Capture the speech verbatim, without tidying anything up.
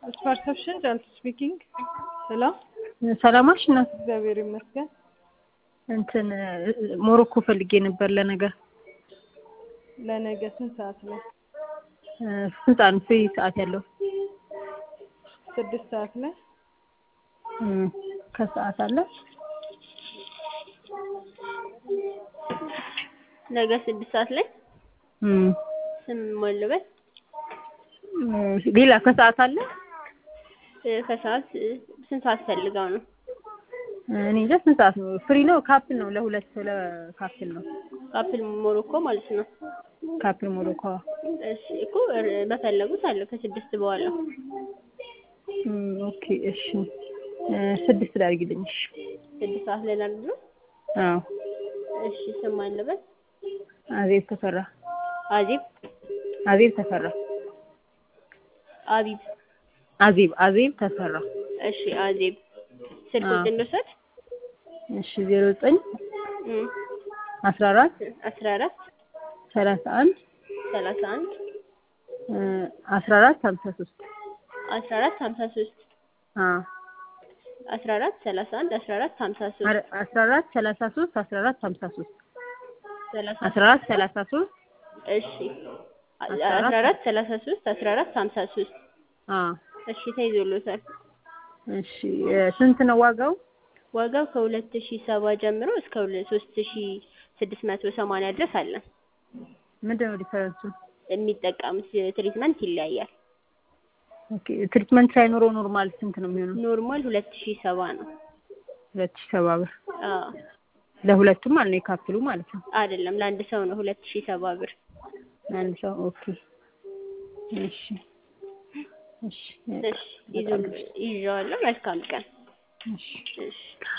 As perception, just speaking. Hello? ሰላማሽ እናት እግዚአብሔር ይመስገን። እንትን ሞሮኮ ፈልጌ ነበር ለነገ ለነገ ስንት ሰዓት ላይ? ስንት ሰዓት ፍሪ ሰዓት ያለው? ስድስት ሰዓት ላይ ከሰዓት አለ? ነገ ስድስት ሰዓት ላይ እም ስም ሞልበት ሌላ ከሰዓት አለ? ከሰዓት ስንት ሰዓት ፈልጋው ነው? እኔ እንጃ ስንት ሰዓት ነው? ፍሪ ነው ካፕል ነው ለሁለት ለካፕል ነው። ካፕል ሞሮኮ ማለት ነው። ካፕል ሞሮኮ እሺ እኮ በፈለጉት አለ ከስድስት በኋላ። እም ኦኬ እሺ ስድስት ላይ አድርጊልኝ እሺ። ስድስት ሰዓት ላይ ላድርግ ነው? አዎ እሺ ስም አለበት? አዜብ ተፈራ። አዜብ አዜብ ተፈራ። አቢብ አዜብ አዜብ ተፈራ። እሺ አዜብ ስልክ ቁጥር ልውሰድ? እሺ ዜሮ ዘጠኝ እም አስራ አራት አስራ አራት ሰላሳ አንድ ሰላሳ አንድ አስራ አራት ሃምሳ ሶስት አስራ አራት ሃምሳ ሶስት አዎ አስራ አራት ሰላሳ አንድ አስራ አራት ሃምሳ ሶስት አስራ አራት ሰላሳ ሶስት አስራ አራት ሃምሳ ሶስት አስራ አራት ሰላሳ ሶስት እሺ አስራ አራት ሰላሳ ሶስት አስራ አራት ሃምሳ ሶስት አዎ እሺ ተይዞልዎታል። እሺ ስንት ነው ዋጋው? ዋጋው ከሁለት ሺህ ሰባ ጀምሮ እስከ ሶስት ሺህ ስድስት መቶ ሰማንያ ድረስ አለ። ምንድነው ዲፈረንሱ? የሚጠቀሙት ትሪትመንት ይለያያል። ኦኬ ትሪትመንት ሳይኖረው ኖርማል ስንት ነው የሚሆነው? ኖርማል ሁለት ሺህ ሰባ ነው። ሁለት ሺህ ሰባ ብር። አዎ ለሁለቱም ማለት ነው የካፕሉ ማለት ነው? አይደለም ለአንድ ሰው ነው ሁለት ሺህ ሰባ ብር። ለአንድ ሰው ኦኬ እሺ እሺ እሺ ይዘው ይዘዋለሁ። መልካም ቀን። እሺ እሺ